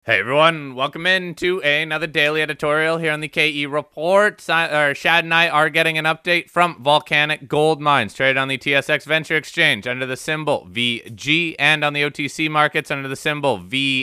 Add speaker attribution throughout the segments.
Speaker 1: Hey everyone, welcome in to another daily editorial here on the KE Report. Shad and I are getting an update from Volcanic Gold Mines, traded on the TSX Venture Exchange under the symbol VG and on the OTC markets under the symbol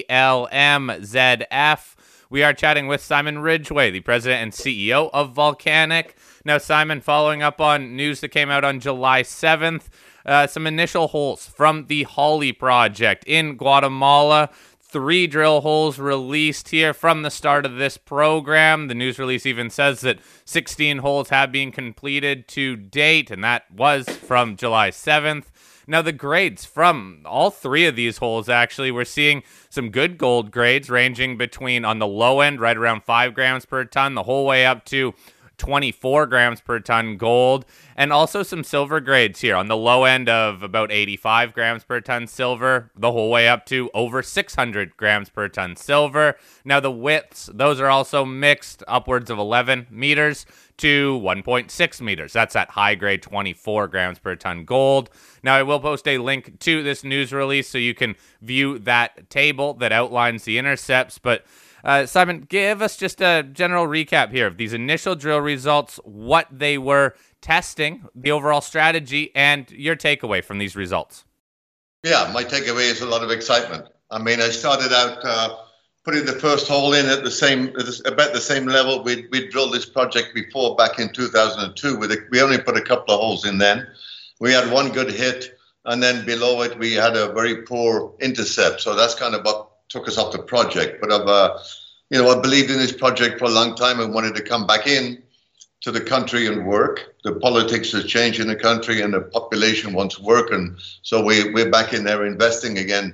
Speaker 1: VLMZF. We are chatting with Simon Ridgway, the president and CEO of Volcanic. Now, Simon, following up on news that came out on July 7th, some initial holes from the Holly project in Guatemala. 3 drill holes released here from the start of this program. The news release even says that 16 holes have been completed to date, and that was from July 7th. Now, the grades from all 3 of these holes, actually, we're seeing some good gold grades ranging between, on the low end, right around 5 grams per ton, the whole way up to 24 grams per ton gold, and also some silver grades here on the low end of about 85 grams per ton silver, the whole way up to over 600 grams per ton silver. Now the widths, those are also mixed, upwards of 11 meters to 1.6 meters. That's at high grade 24 grams per ton gold. Now I will post a link to this news release so you can view that table that outlines the intercepts, but Simon, give us just a general recap here of these initial drill results, what they were testing, the overall strategy, and your takeaway from these results.
Speaker 2: Yeah, my takeaway is a lot of excitement. I mean, I started out putting the first hole in at about the same level we drilled this project before back in 2002. We only put a couple of holes in then. We had one good hit, and then below it we had a very poor intercept. So that's kind of what took us off the project. But I believed in this project for a long time and wanted to come back in to the country and work. The politics has changed in the country and the population wants work. And so we're back in there investing again.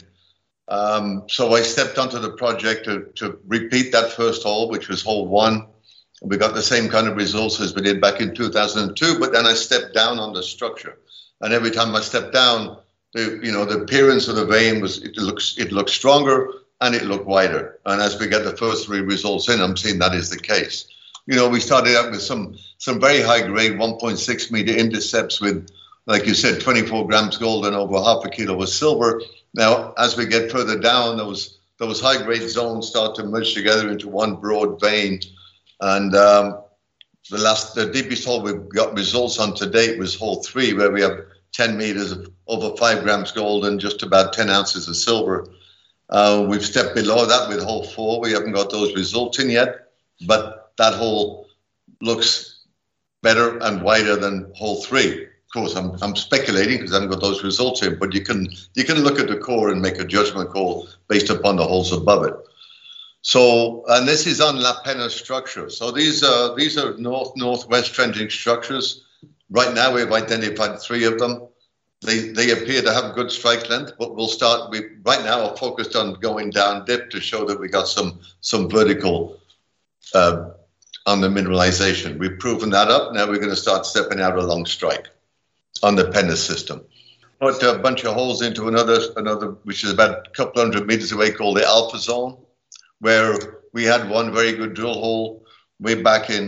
Speaker 2: So I stepped onto the project to repeat that first hole, which was hole 1. We got the same kind of results as we did back in 2002, but then I stepped down on the structure. And every time I stepped down, the appearance of the vein it looks stronger, and it looked wider. And as we get the first 3 results in, I'm seeing that is the case. We started out with some very high grade 1.6 meter intercepts with, like you said, 24 grams gold and over half a kilo of silver. Now, as we get further down, those high grade zones start to merge together into one broad vein. And the deepest hole we've got results on to date was hole 3, where we have 10 meters of over 5 grams gold and just about 10 ounces of silver. We've stepped below that with hole 4. We haven't got those results in yet, but that hole looks better and wider than hole 3. Of course, I'm speculating because I haven't got those results in, but you can look at the core and make a judgment call based upon the holes above it. So, and this is on La Pena structure. So these are north-northwest trending structures. Right now, we've identified 3 of them. They appear to have good strike length, but we right now are focused on going down dip to show that we got some vertical on the mineralization. We've proven that up. Now we're going to start stepping out along strike on the Pena system. Put a bunch of holes into another, which is about a couple hundred meters away, called the Alpha Zone, where we had one very good drill hole way back in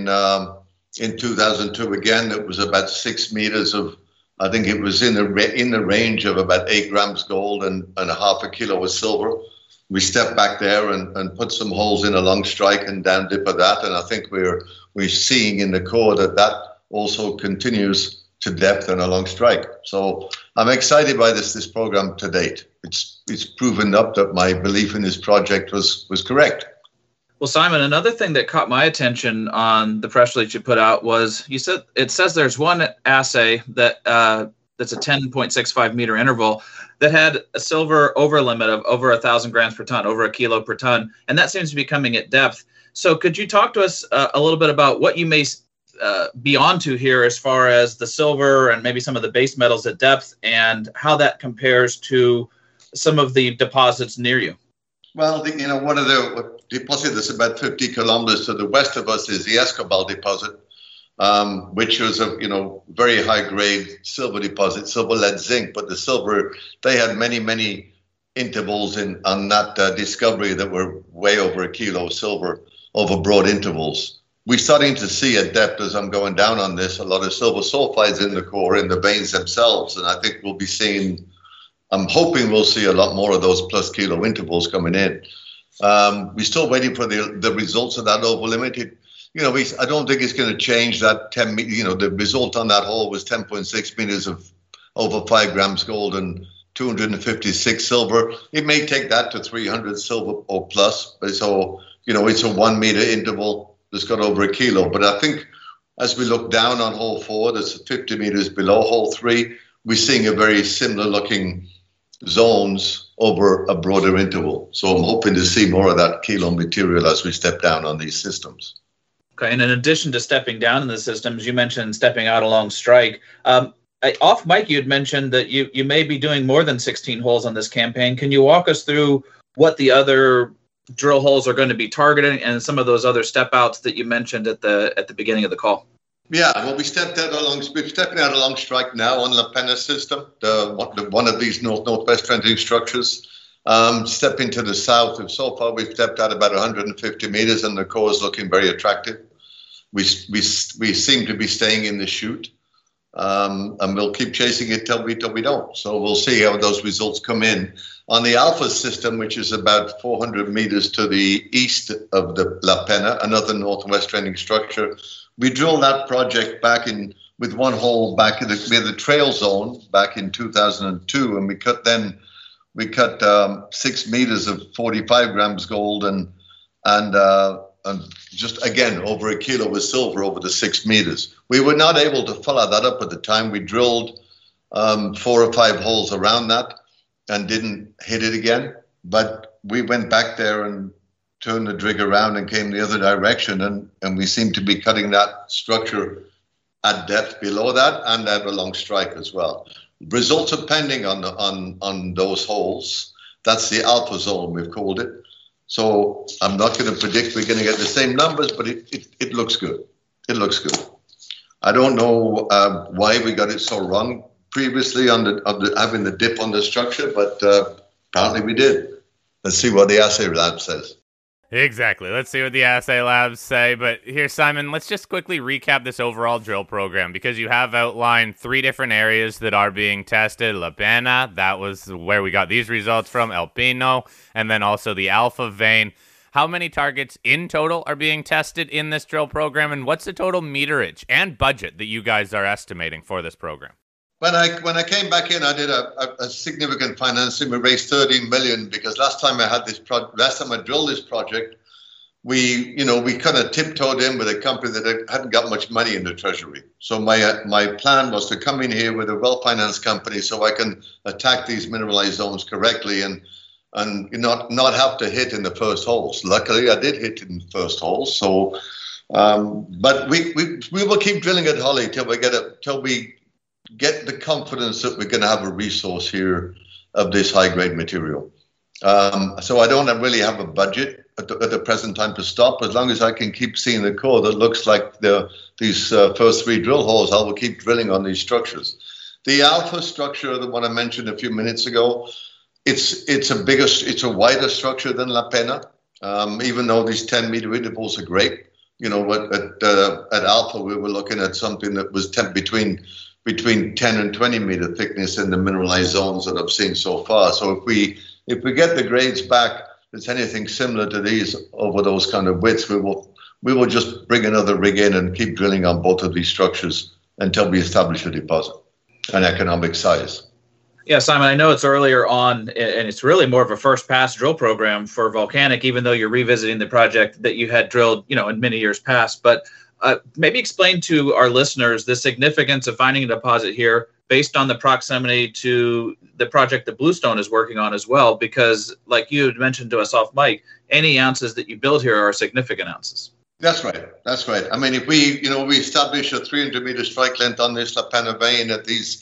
Speaker 2: 2002 again. That was about 6 meters of, I think it was in the range of about 8 grams gold and a half a kilo of silver. We stepped back there and put some holes in along strike and down dip of that. And I think we're seeing in the core that also continues to depth and along strike. So I'm excited by this program to date. It's proven up that my belief in this project was correct.
Speaker 3: Well, Simon, another thing that caught my attention on the press release you put out was it says there's one assay that's a 10.65 meter interval that had a silver over limit of over 1,000 grams per ton, over a kilo per ton, and that seems to be coming at depth. So could you talk to us a little bit about what you may be onto here as far as the silver and maybe some of the base metals at depth, and how that compares to some of the deposits near you?
Speaker 2: Well, one of the deposit that's about 50 kilometers to the west of us is the Escobal deposit, which was a very high grade silver deposit, silver, lead, zinc. But the silver, they had many intervals on that discovery that were way over a kilo of silver over broad intervals. We're starting to see at depth, as I'm going down on this, a lot of silver sulfides in the core, in the veins themselves, and I think I'm hoping we'll see a lot more of those plus kilo intervals coming in. We're still waiting for the results of that over limit. I don't think it's going to change that 10 meter. The result on that hole was 10.6 meters of over 5 grams gold and 256 silver. It may take that to 300 silver or plus. So, it's a 1 meter interval that's got over a kilo. But I think as we look down on hole 4, that's 50 meters below hole 3, we're seeing a very similar looking zones over a broader interval. So I'm hoping to see more of that kilo material as we step down on these systems.
Speaker 3: Okay, and in addition to stepping down in the systems, you mentioned stepping out along strike. Off mic, you had mentioned that you may be doing more than 16 holes on this campaign. Can you walk us through what the other drill holes are going to be targeting and some of those other step outs that you mentioned at the beginning of the call?
Speaker 2: Yeah, well, we're stepping out along strike now on La Pena system, one of these northwest trending structures. Stepping to the south, so far we've stepped out about 150 meters, and the core is looking very attractive. We seem to be staying in the chute, and we'll keep chasing it till we don't. So we'll see how those results come in. On the Alpha system, which is about 400 meters to the east of the La Pena, another northwest trending structure, we drilled that project back in with one hole back in the trail zone back in 2002, and we cut 6 meters of 45 grams gold and just again over a kilo of silver over the 6 meters. We were not able to follow that up at the time. We drilled 4 or 5 holes around that and didn't hit it again. But we went back there and turned the rig around and came the other direction, and we seem to be cutting that structure at depth below that and at a long strike as well. Results are pending on those holes. That's the Alpha zone, we've called it. So I'm not going to predict we're going to get the same numbers, but it looks good. It looks good. I don't know why we got it so wrong previously on having the dip on the structure, but apparently we did. Let's see what the assay lab says.
Speaker 1: Exactly. Let's see what the assay labs say. But here, Simon, let's just quickly recap this overall drill program, because you have outlined 3 different areas that are being tested. La Pena, that was where we got these results from, El Pino, and then also the Alpha vein. How many targets in total are being tested in this drill program, and what's the total meterage and budget that you guys are estimating for this program?
Speaker 2: When I came back in, I did a significant financing. We raised 13 million because last time I drilled this project, we kind of tiptoed in with a company that hadn't got much money in the treasury. So my plan was to come in here with a well-financed company so I can attack these mineralized zones correctly and not have to hit in the first holes. Luckily, I did hit in the first holes. So, but we will keep drilling at Holly till we get the confidence that we're going to have a resource here of this high-grade material. So I don't really have a budget at the present time to stop. As long as I can keep seeing the core that looks like these first 3 drill holes, I will keep drilling on these structures. The Alpha structure, the one I mentioned a few minutes ago, it's a wider structure than La Pena, even though these 10-meter intervals are great. At Alpha, we were looking at something that was between 10 and 20 meter thickness in the mineralized zones that I've seen so far. So if we get the grades back, that's anything similar to these over those kind of widths, we will just bring another rig in and keep drilling on both of these structures until we establish a deposit and economic size.
Speaker 3: Yeah, Simon, I know it's earlier on, and it's really more of a first pass drill program for Volcanic, even though you're revisiting the project that you had drilled, in many years past. But maybe explain to our listeners the significance of finding a deposit here based on the proximity to the project that Bluestone is working on as well, because like you had mentioned to us off mic, any ounces that you build here are significant ounces.
Speaker 2: That's right. I mean, if we establish a 300-meter strike length on this La Pena vein at these,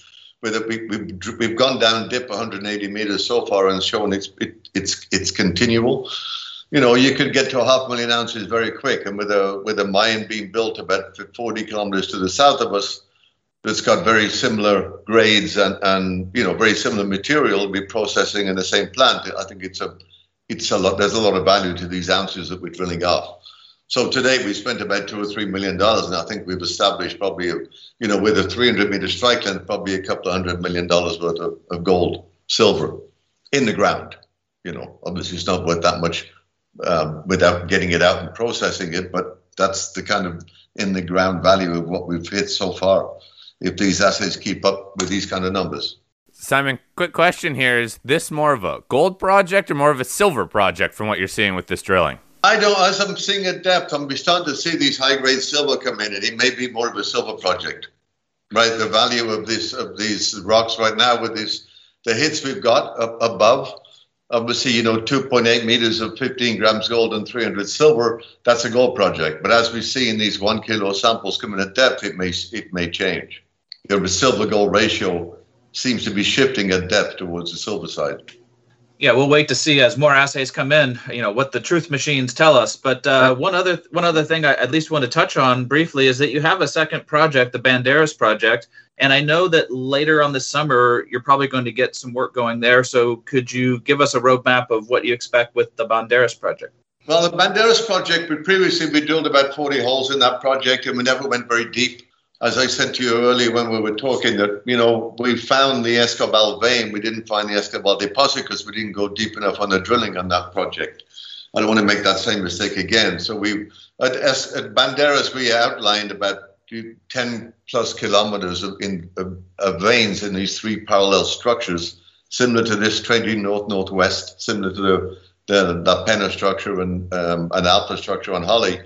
Speaker 2: we've gone down dip 180 meters so far and shown it's continual. You could get to 500,000 ounces very quick, and with a mine being built about 40 kilometers to the south of us, that's got very similar grades and very similar material we're processing in the same plant. I think it's a lot. There's a lot of value to these ounces that we're drilling off. So today we spent about $2 or $3 million, and I think we've established probably, with a 300-meter strike length, probably a couple of $100 million worth of gold, silver in the ground. Obviously it's not worth that much without getting it out and processing it. But that's the kind of in the ground value of what we've hit so far, if these assays keep up with these kind of numbers.
Speaker 1: Simon, quick question here. Is this more of a gold project or more of a silver project from what you're seeing with this drilling?
Speaker 2: As I'm seeing at depth, I'm starting to see these high-grade silver come in, and it may be more of a silver project, right? The value of these rocks right now with the hits we've got above, obviously, 2.8 meters of 15 grams gold and 300 silver, that's a gold project. But as we see in these 1 kilo samples coming at depth, it may change. The silver-gold ratio seems to be shifting at depth towards the silver side.
Speaker 3: Yeah, we'll wait to see as more assays come in, what the truth machines tell us. But one other thing I at least want to touch on briefly is that you have a second project, the Banderas project, and I know that later on this summer you're probably going to get some work going there. So could you give us a roadmap of what you expect with the Banderas project?
Speaker 2: Well, the Banderas project, we drilled about 40 holes in that project, and we never went very deep. As I said to you earlier when we were talking, that, we found the Escobal vein. We didn't find the Escobal deposit because we didn't go deep enough on the drilling on that project. I don't want to make that same mistake again. So at Banderas, we outlined about 10 plus kilometers of veins in these three parallel structures, similar to this trending north-northwest, similar to the La Pena structure and an Alpha structure on Holly.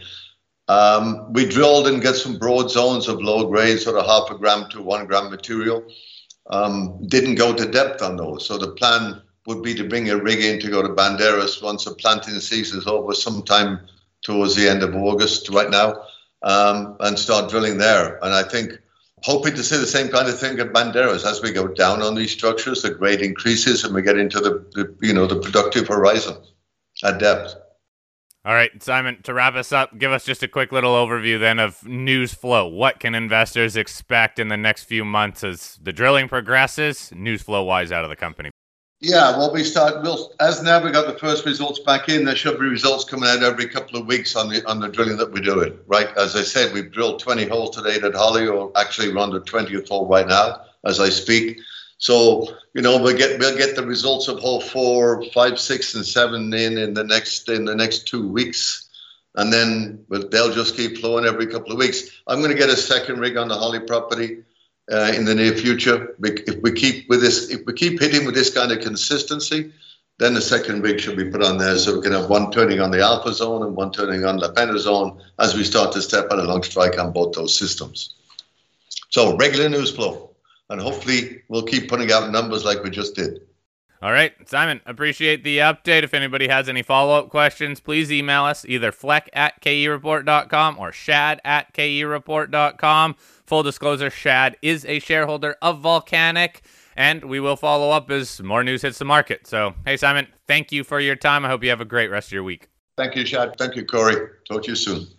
Speaker 2: We drilled and got some broad zones of low grade, sort of 0.5 gram to 1 gram material. Didn't go to depth on those. So the plan would be to bring a rig in to go to Banderas once the planting season is over, sometime towards the end of August right now, and start drilling there. And I think hoping to see the same kind of thing at Banderas as we go down on these structures, the grade increases and we get into the productive horizon at depth.
Speaker 1: All right, Simon, to wrap us up, give us just a quick little overview then of news flow. What can investors expect in the next few months as the drilling progresses, news flow-wise out of the company?
Speaker 2: Yeah, well, as now we got the first results back in, there should be results coming out every couple of weeks on the drilling that we're doing, right? As I said, we've drilled 20 holes today at Holly, or actually we're on the 20th hole right now as I speak. So, we'll get the results of hole 4, 5, 6, and 7 in the next 2 weeks, and then they'll just keep flowing every couple of weeks. I'm going to get a second rig on the Holly property in the near future. If we keep hitting with this kind of consistency, then the second rig should be put on there, so we can have one turning on the Alpha zone and one turning on La Pena zone as we start to step out along strike on both those systems. So regular news flow. And hopefully we'll keep putting out numbers like we just did.
Speaker 1: All right, Simon, appreciate the update. If anybody has any follow-up questions, please email us either fleck@kereport.com or shad@kereport.com. Full disclosure, Shad is a shareholder of Volcanic, and we will follow up as more news hits the market. So, hey, Simon, thank you for your time. I hope you have a great rest of your week.
Speaker 2: Thank you, Shad. Thank you, Corey. Talk to you soon.